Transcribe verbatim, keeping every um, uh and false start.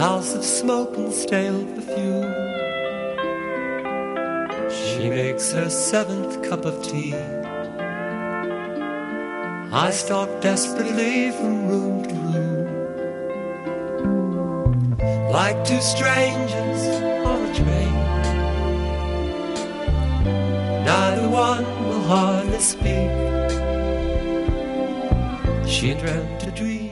house of smoke and stale perfume. She makes her seventh cup of tea. I stalk desperately from room to room, like two strangers on a train. Neither one will hardly speak. She dreamt a dream